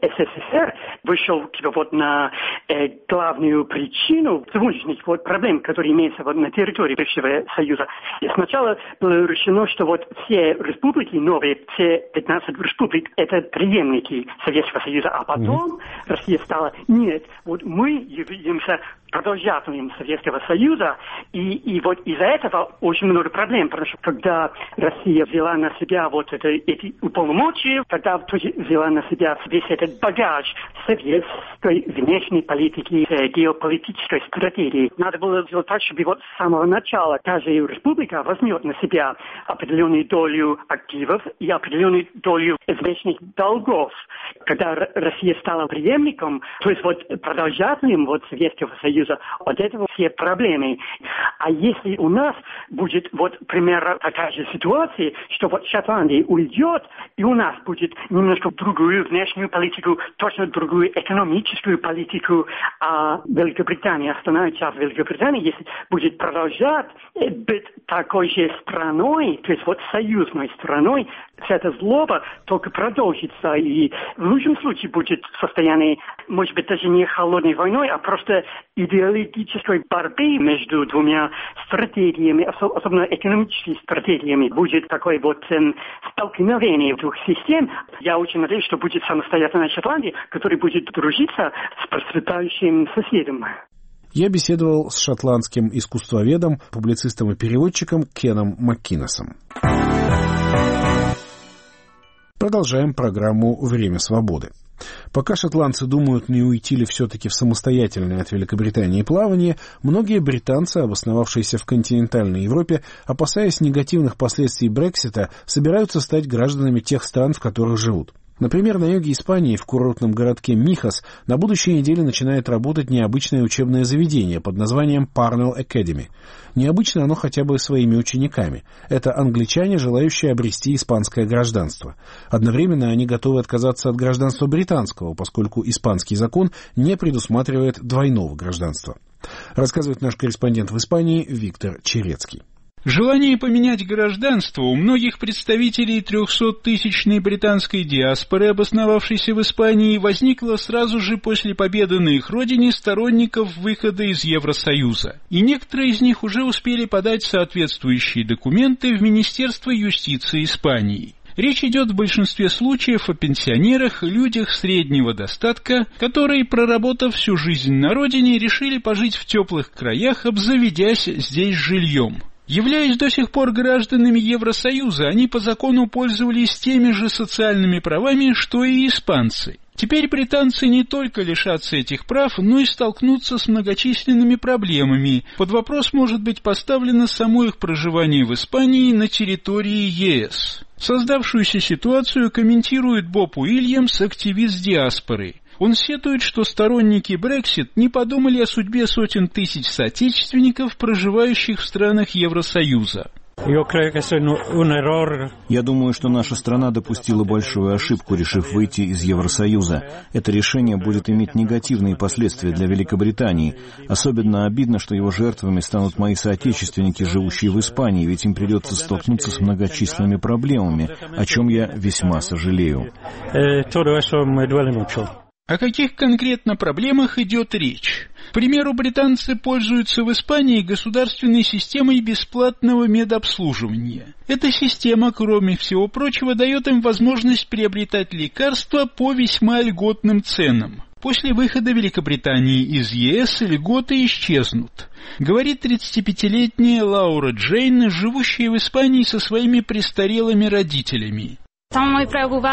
СССР, вышел типа, вот на э, главную причину сегодняшних вот проблем, которые имеются вот на территории бывшего Союза. И сначала было решено, что вот все республики новые, все пятнадцать республик, это преемники Советского Союза, а потом mm-hmm. Россия стала, нет, вот мы являемся продолжателем Советского Союза, и, и вот из-за этого очень много проблем, потому что когда Россия взяла на себя вот это, эти уполномочия, когда тоже взяла на себя весь этот багаж советской внешней политики, геополитической стратегии, надо было сделать так, чтобы вот с самого начала каждая республика возьмет на себя определенную долю активов и определенную долю внешних долгов. Когда Россия стала преемником, то есть вот продолжателем вот Советского Союза, от этого все проблемы. А если у нас будет вот примерно такая же ситуация, что вот Шотландия уйдет, и у нас будет немножко другую внешнюю политику, точно другую экономическую политику, а Великобритания, остальная часть Великобритании, если будет продолжать быть такой же страной, то есть вот союзной страной, вся эта злоба только продолжится, и в лучшем случае будет состояние, может быть, даже не холодной войной, а просто идеологической борьбы между двумя стратегиями, особенно экономическими стратегиями. Будет такое вот эм, столкновение двух систем. Я очень надеюсь, что будет самостоятельная Шотландия, которая будет дружиться с процветающим соседом. Я беседовал с шотландским искусствоведом, публицистом и переводчиком Кеном Маккинесом. Продолжаем программу «Время свободы». Пока шотландцы думают, не уйти ли все-таки в самостоятельное от Великобритании плавание, многие британцы, обосновавшиеся в континентальной Европе, опасаясь негативных последствий Брексита, собираются стать гражданами тех стран, в которых живут. Например, на юге Испании, в курортном городке Михас, на будущей неделе начинает работать необычное учебное заведение под названием Parnell Academy. Необычно оно хотя бы своими учениками. Это англичане, желающие обрести испанское гражданство. Одновременно они готовы отказаться от гражданства британского, поскольку испанский закон не предусматривает двойного гражданства. Рассказывает наш корреспондент в Испании Виктор Черецкий. Желание поменять гражданство у многих представителей трехсоттысячной британской диаспоры, обосновавшейся в Испании, возникло сразу же после победы на их родине сторонников выхода из Евросоюза. И некоторые из них уже успели подать соответствующие документы в Министерство юстиции Испании. Речь идет в большинстве случаев о пенсионерах и людях среднего достатка, которые, проработав всю жизнь на родине, решили пожить в теплых краях, обзаведясь здесь жильем. Являясь до сих пор гражданами Евросоюза, они по закону пользовались теми же социальными правами, что и испанцы. Теперь британцы не только лишатся этих прав, но и столкнутся с многочисленными проблемами. Под вопрос может быть поставлено само их проживание в Испании на территории ЕС. Создавшуюся ситуацию комментирует Боб Уильямс, активист диаспоры. Он сетует, что сторонники Брексит не подумали о судьбе сотен тысяч соотечественников, проживающих в странах Евросоюза. Я думаю, что наша страна допустила большую ошибку, решив выйти из Евросоюза. Это решение будет иметь негативные последствия для Великобритании. Особенно обидно, что его жертвами станут мои соотечественники, живущие в Испании, ведь им придется столкнуться с многочисленными проблемами, о чем я весьма сожалею. О каких конкретно проблемах идет речь? К примеру, британцы пользуются в Испании государственной системой бесплатного медобслуживания. Эта система, кроме всего прочего, дает им возможность приобретать лекарства по весьма льготным ценам. После выхода Великобритании из ЕС льготы исчезнут. Говорит тридцатипятилетняя Лаура Джейн, живущая в Испании со своими престарелыми родителями. Мы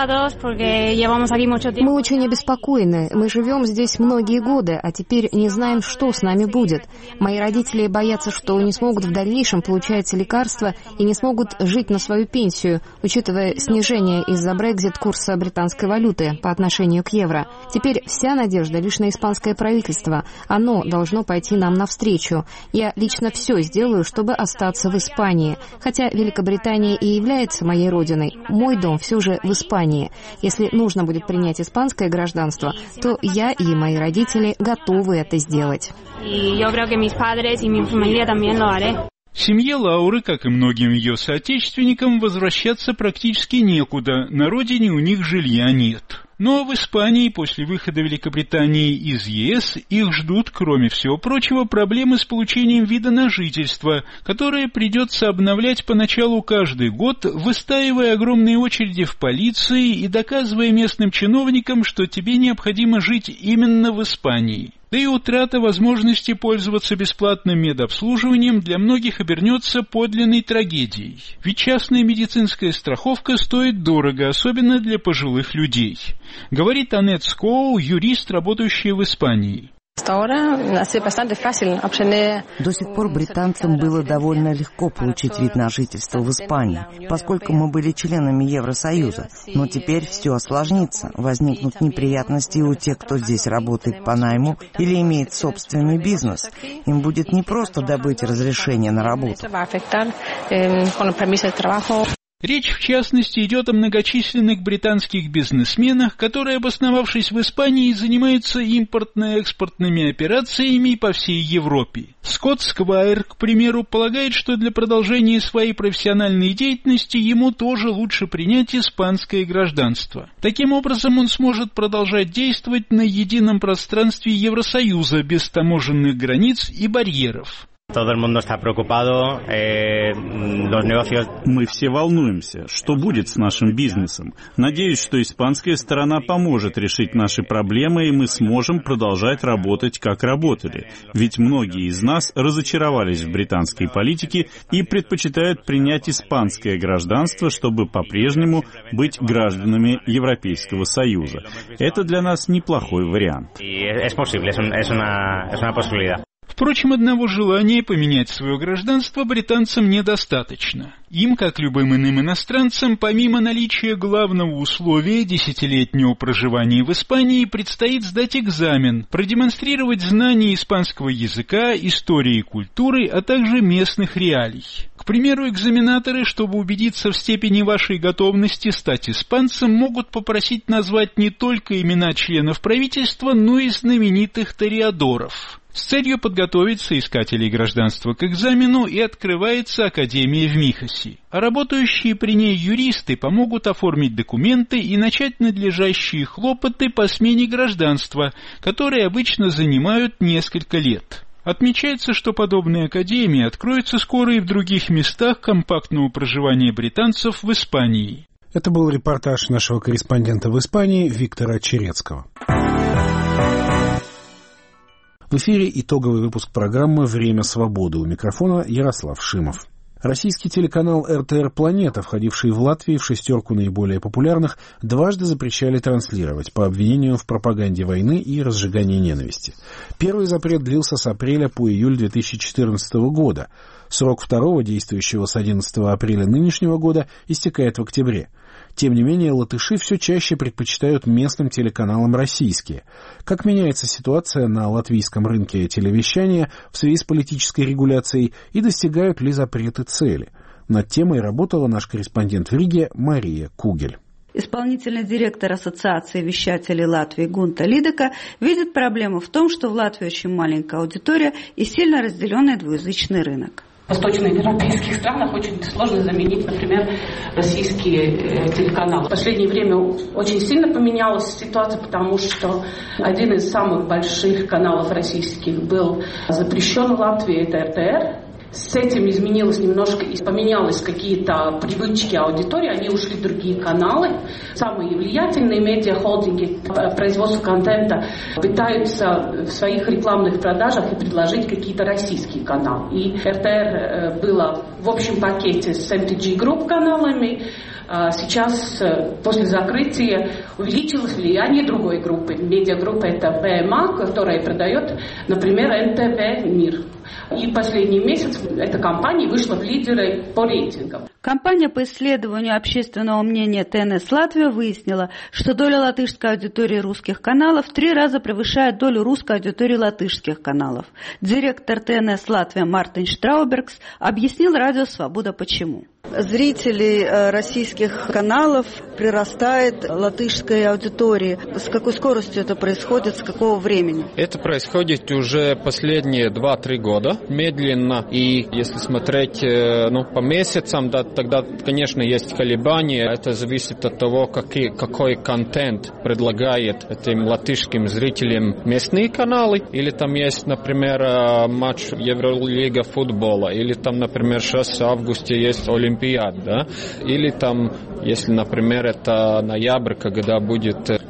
очень обеспокоены. Мы живем здесь многие годы, а теперь не знаем, что с нами будет. Мои родители боятся, что не смогут в дальнейшем получать лекарства и не смогут жить на свою пенсию, учитывая снижение из-за Брексит курса британской валюты по отношению к евро. Теперь вся надежда лишь на испанское правительство. Оно должно пойти нам навстречу. Я лично все сделаю, чтобы остаться в Испании. Хотя Великобритания и является моей родиной, мой дом все же в Испании. Если нужно будет принять испанское гражданство, то я и мои родители готовы это сделать. Семье Лауры, как и многим ее соотечественникам, возвращаться практически некуда, на родине у них жилья нет. Но в Испании после выхода Великобритании из ЕС их ждут, кроме всего прочего, проблемы с получением вида на жительство, которые придется обновлять поначалу каждый год, выстаивая огромные очереди в полиции и доказывая местным чиновникам, что тебе необходимо жить именно в Испании. Да и утрата возможности пользоваться бесплатным медобслуживанием для многих обернется подлинной трагедией. Ведь частная медицинская страховка стоит дорого, особенно для пожилых людей. Говорит Аннет Скоу, юрист, работающая в Испании. До сих пор британцам было довольно легко получить вид на жительство в Испании, поскольку мы были членами Евросоюза. Но теперь все осложнится. Возникнут неприятности у тех, кто здесь работает по найму или имеет собственный бизнес. Им будет непросто добыть разрешение на работу. Речь, в частности, идет о многочисленных британских бизнесменах, которые, обосновавшись в Испании, занимаются импортно-экспортными операциями по всей Европе. Скотт Сквайр, к примеру, полагает, что для продолжения своей профессиональной деятельности ему тоже лучше принять испанское гражданство. Таким образом, он сможет продолжать действовать на едином пространстве Евросоюза без таможенных границ и барьеров. Мы все волнуемся, что будет с нашим бизнесом. Надеюсь, что испанская сторона поможет решить наши проблемы, и мы сможем продолжать работать, как работали. Ведь многие из нас разочаровались в британской политике и предпочитают принять испанское гражданство, чтобы по-прежнему быть гражданами Европейского Союза. Это для нас неплохой вариант. Впрочем, одного желания поменять свое гражданство британцам недостаточно. Им, как любым иным иностранцам, помимо наличия главного условия десятилетнего проживания в Испании, предстоит сдать экзамен, продемонстрировать знания испанского языка, истории и культуры, а также местных реалий. К примеру, экзаменаторы, чтобы убедиться в степени вашей готовности стать испанцем, могут попросить назвать не только имена членов правительства, но и знаменитых тореадоров. С целью подготовить соискателей гражданства к экзамену и открывается Академия в Михасе. А работающие при ней юристы помогут оформить документы и начать надлежащие хлопоты по смене гражданства, которые обычно занимают несколько лет. Отмечается, что подобные академии откроются скоро и в других местах компактного проживания британцев в Испании. Это был репортаж нашего корреспондента в Испании Виктора Черецкого. В эфире итоговый выпуск программы «Время свободы». У микрофона Ярослав Шимов. Российский телеканал эр тэ эр «Планета», входивший в Латвии в шестерку наиболее популярных, дважды запрещали транслировать по обвинению в пропаганде войны и разжигании ненависти. Первый запрет длился с апреля по июль две тысячи четырнадцатого года. Срок второго, действующего с одиннадцатого апреля нынешнего года, истекает в октябре. Тем не менее, латыши все чаще предпочитают местным телеканалам российские. Как меняется ситуация на латвийском рынке телевещания в связи с политической регуляцией и достигают ли запреты цели? Над темой работала наш корреспондент в Риге Мария Кугель. Исполнительный директор Ассоциации вещателей Латвии Гунта Лидека видит проблему в том, что в Латвии очень маленькая аудитория и сильно разделенный двуязычный рынок. В восточноевропейских странах очень сложно заменить, например, российские телеканалы. В последнее время очень сильно поменялась ситуация, потому что один из самых больших каналов российских был запрещен в Латвии, это эр тэ эр. С этим изменилось немножко, и поменялись какие-то привычки аудитории, они ушли в другие каналы. Самые влиятельные медиахолдинги по производству контента пытаются в своих рекламных продажах и предложить какие-то российские каналы. И эр тэ эр было в общем пакете с эм ти джи Group каналами. Сейчас, после закрытия, увеличилось влияние другой группы. Медиагруппа это бэ эм а, которая продает, например, эн тэ вэ «Мир». И последний месяц эта компания вышла в лидеры по рейтингам. Компания по исследованию общественного мнения тэ эн эс Латвия выяснила, что доля латышской аудитории русских каналов в три раза превышает долю русской аудитории латышских каналов. Директор тэ эн эс Латвия Мартин Штраубергс объяснил радио «Свобода» почему. Зрителей российских каналов прирастает латышской аудитории. С какой скоростью это происходит, с какого времени? Это происходит уже последние два-три года, медленно. И если смотреть ну, по месяцам, да, тогда, конечно, есть колебания. Это зависит от того, какие, какой контент предлагает этим латышским зрителям местные каналы. Или там есть, например, матч Евролига футбола. Или там, например, сейчас в августе есть Олимпиада. Да? Или там, если, например, это ноябрь, когда будет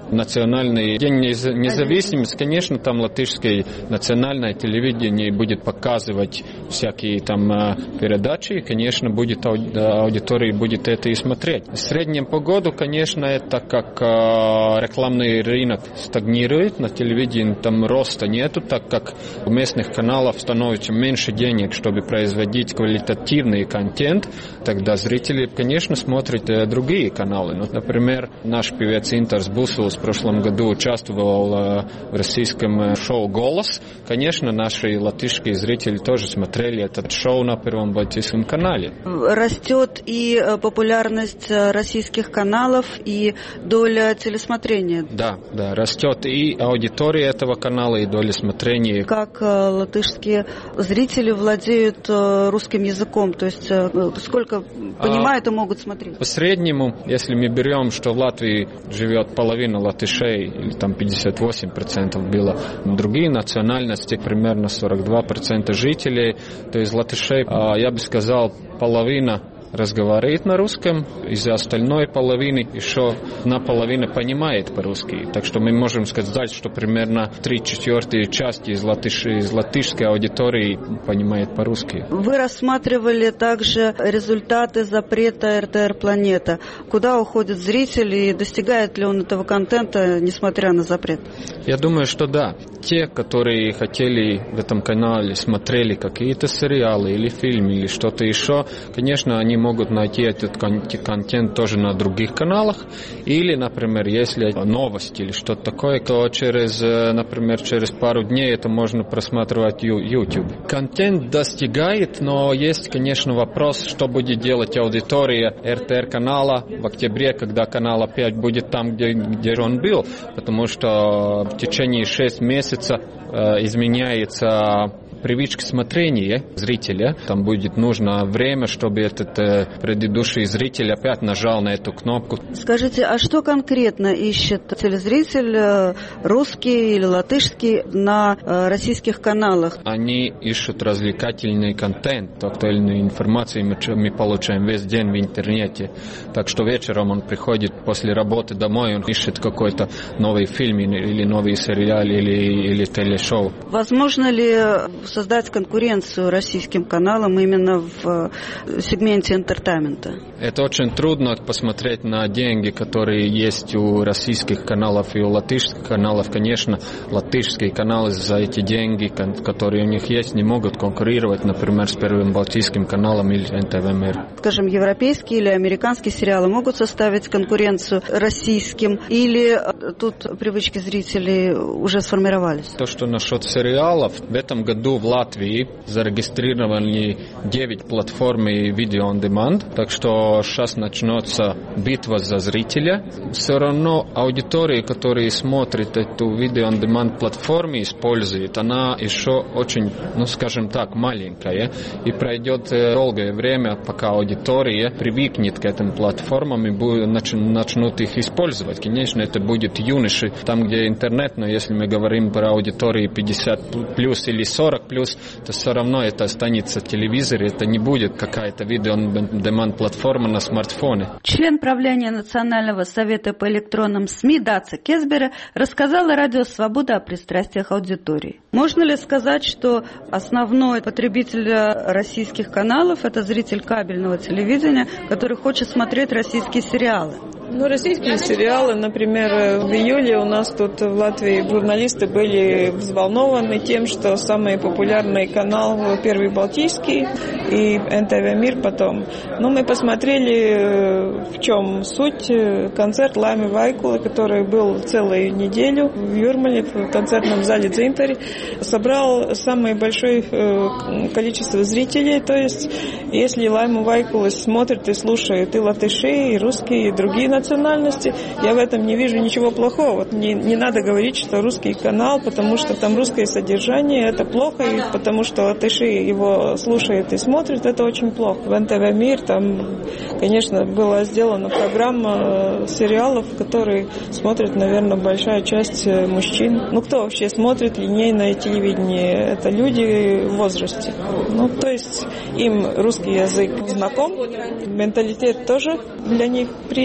национальный день независимости, конечно, там латышское национальное телевидение будет показывать всякие там передачи, и, конечно, будет аудитория будет это и смотреть. В среднем по году, конечно, это как рекламный рынок стагнирует, на телевидении там роста нету, так как у местных каналов становится меньше денег, чтобы производить квалитативный контент, тогда зрители, конечно, смотрят другие каналы. Ну, например, наш певец Интерс Бусулс в прошлом году участвовал в российском шоу «Голос». Конечно, наши латышские зрители тоже смотрели это шоу на Первом Балтийском канале. Растет и популярность российских каналов, и доля телесмотрения. Да, да, растет и аудитория этого канала, и доля смотрения. Как латышские зрители владеют русским языком? То есть сколько понимают а, и могут смотреть? По среднему, если мы берем, что в Латвии живет половина латышей, или там пятьдесят восемь процентов было другие национальности, примерно сорок два процента жителей, то есть латышей, я бы сказал, половина разговаривает на русском, из-за остальной половины еще одна половина понимает по-русски. Так что мы можем сказать, что примерно три четвертые части из, латыш... из латышской аудитории понимает по-русски. Вы рассматривали также результаты запрета эр тэ эр «Планета». Куда уходят зрители и достигает ли он этого контента, несмотря на запрет? Я думаю, что да. Те, которые хотели в этом канале, смотрели какие-то сериалы или фильмы, или что-то еще, конечно, они могут найти этот контент тоже на других каналах. Или, например, если новости или что-то такое, то через, например, через пару дней это можно просматривать YouTube. Контент достигает, но есть, конечно, вопрос, что будет делать аудитория эр тэ эр канала в октябре, когда канал опять будет там, где, где он был, потому что в течение шести месяцев э, изменяется привычка смотрения зрителя. Там будет нужно время, чтобы этот э, предыдущий зритель опять нажал на эту кнопку. Скажите, а что конкретно ищет телезритель, э, русский или латышский, на э, российских каналах? Они ищут развлекательный контент, актуальную информацию мы, мы получаем весь день в интернете. Так что вечером он приходит после работы домой, он ищет какой-то новый фильм или новый сериал или, или телешоу. Возможно ли создать конкуренцию российским каналам именно в сегменте интертеймента? Это очень трудно посмотреть на деньги, которые есть у российских каналов и у латышских каналов. Конечно, латышские каналы за эти деньги, которые у них есть, не могут конкурировать, например, с Первым Балтийским каналом или эн тэ вэ Мир. Скажем, европейские или американские сериалы могут составить конкуренцию российским, или тут привычки зрителей уже сформировались? То, что насчет сериалов, в этом году в Латвии зарегистрированы девять платформ и видео on demand, так что сейчас начнется битва за зрителя. Все равно аудитория, которая смотрит эту видео on demand платформу, использует, она еще очень, ну скажем так, маленькая, и пройдет долгое время, пока аудитория привыкнет к этим платформам и начнут их использовать. Конечно, это будет юноши, там, где интернет, но если мы говорим про аудиторию пятьдесят плюс или сорок плюс, то все равно это останется в телевизоре, это не будет какая-то видео-on-demand платформа на смартфоне. Член правления Национального совета по электронным СМИ Даца Кезбере рассказала радио «Свобода» о пристрастиях аудитории. Можно ли сказать, что основной потребитель российских каналов – это зритель кабельного телевидения, который хочет смотреть российские сериалы? Ну, российские сериалы, например, в июле у нас тут в Латвии журналисты были взволнованы тем, что самый популярный канал Первый Балтийский и эн тэ вэ Мир потом. Ну, мы посмотрели, в чем суть. Концерт Лайми Вайкулы, который был целую неделю в Юрмале, в концертном зале Дзинтари, собрал самое большое количество зрителей. То есть, если Лайму Вайкулу смотрят и слушают и латыши, и русские, и другие национальности, я в этом не вижу ничего плохого. Вот не, не надо говорить, что русский канал, потому что там русское содержание, это плохо, и потому что латыши его слушают и смотрят, это очень плохо. В эн тэ вэ Мир там, конечно, была сделана программа сериалов, которые смотрят, наверное, большая часть мужчин. Ну, кто вообще смотрит линейное телевидение? Это люди в возрасте. Ну, то есть им русский язык знаком, менталитет тоже для них приемлемый.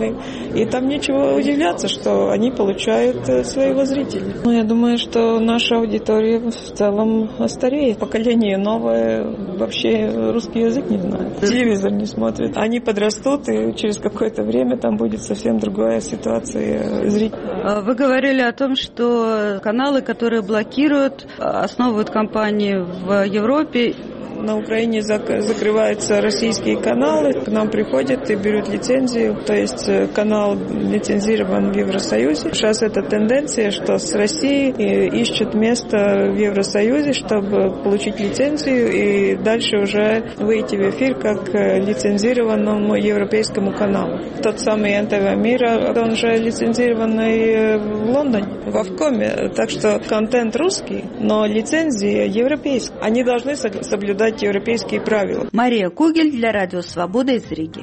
и, и там нечего удивляться, что они получают своего зрителя. Ну, я думаю, что наша аудитория в целом стареет. Поколение новое вообще русский язык не знает. Телевизор не смотрит. Они подрастут, и через какое-то время там будет совсем другая ситуация зрителей. Вы говорили о том, что каналы, которые блокируют, основывают компании в Европе. На Украине закрываются российские каналы, к нам приходят и берут лицензию, то есть канал лицензирован в Евросоюзе. Сейчас это тенденция, что с России ищут место в Евросоюзе, чтобы получить лицензию и дальше уже выйти в эфир как лицензированному европейскому каналу. Тот самый эн тэ вэ Мира, он же лицензированный в Лондоне, в Овкоме, так что контент русский, но лицензия европейская. Они должны соблюдать европейские правила. Мария Кугель для Радио Свобода из Риги.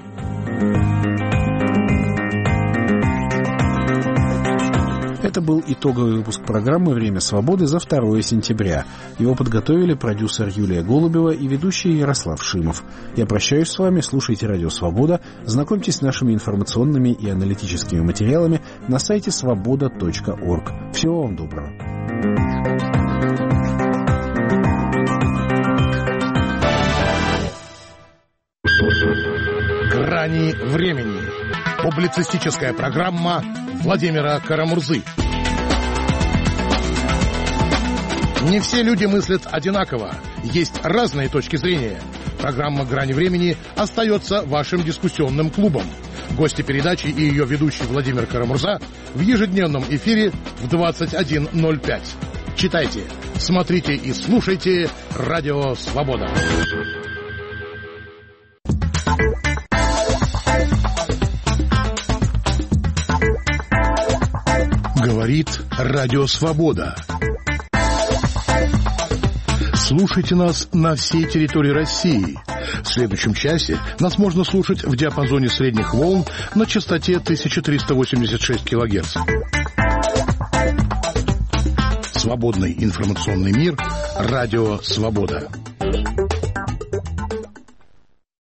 Это был итоговый выпуск программы «Время свободы» за второе сентября. Его подготовили продюсер Юлия Голубева и ведущий Ярослав Шимов. Я прощаюсь с вами, слушайте «Радио Свобода», знакомьтесь с нашими информационными и аналитическими материалами на сайте свобода точка орг. Всего вам доброго. «Грани времени». Публицистическая программа Владимира Карамурзы. Не все люди мыслят одинаково. Есть разные точки зрения. Программа «Грани времени» остается вашим дискуссионным клубом. Гости передачи и ее ведущий Владимир Карамурза в ежедневном эфире в двадцать один ноль пять. Читайте, смотрите и слушайте «Радио Свобода». Говорит Радио Свобода. Слушайте нас на всей территории России. В следующем часе нас можно слушать в диапазоне средних волн на частоте тысяча триста восемьдесят шесть килогерц. Свободный информационный мир. Радио Свобода.